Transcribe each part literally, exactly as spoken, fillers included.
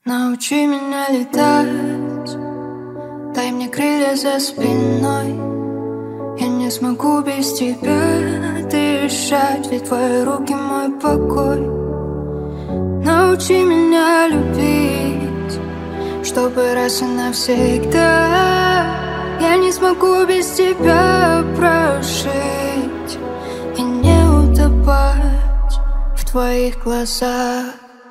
Научи меня летать, дай мне крылья за спиной. Я не смогу без тебя дышать, ведь твои руки мой покой. Научи меня любить, чтобы раз и навсегда я не смогу без тебя прожить и не утопать в твоих глазах.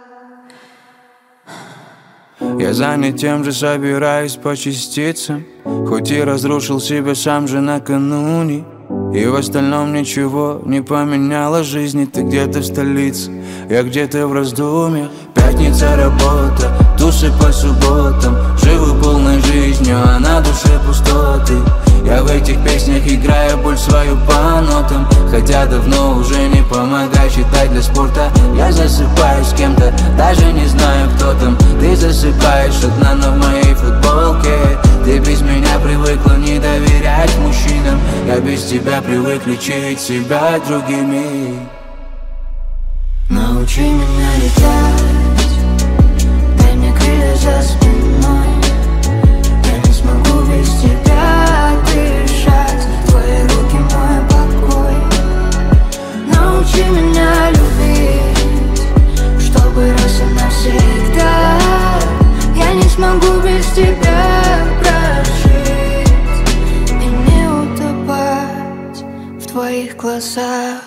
Я занят тем же, собираюсь по частицам, хоть и разрушил себя сам же накануне. И в остальном ничего не поменяло жизни. Ты где-то в столице, я где-то в раздумьях. Пятница, работа, тусы по субботам. Живу полной жизнью, а на душе пустоты. Я в этих песнях играю боль свою по нотам, хотя давно уже не помогаю читать для спорта. Я засыпаю с кем-то, даже не знаю, кто там. Ты засыпаешь одна, но в моей футболке. Ты без меня привыкла не доверять мужчинам. Я без тебя привык лечить себя другими. Научи меня летать, дай мне крылья за спиной. Я не смогу без тебя дышать, твои руки мой покой. Научи меня любить, чтобы раз и навсегда я не смогу без тебя прожить и не утопать в твоих глазах.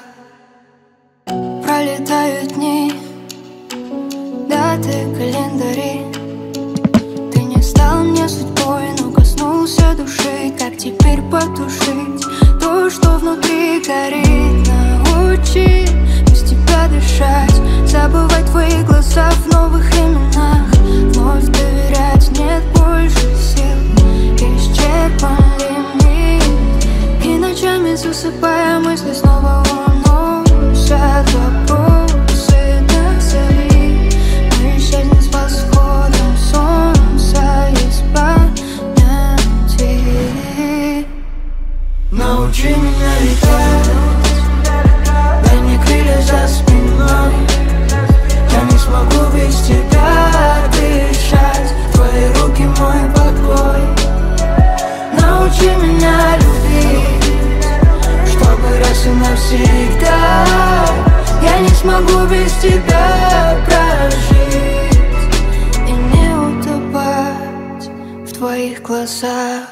Пролетают дни, даты, календари. Ты не стал мне судьбой, но коснулся души. Как теперь потушить то, что внутри горит? Научи без тебя дышать, забывать твои глаза в новых именах. Вновь доверять нет больше сил, исчерпан лимит. И ночами засыпая, мысли снова уносят вопросы до зари. Мы исчезнем с восходом солнца из памяти. Научи меня летать, дай мне крылья за спиной. Я не смогу без тебя дышать, твои руки мой покой. Научи меня любить, чтобы раз и навсегда я не смогу без тебя прожить и не утопать в твоих глазах.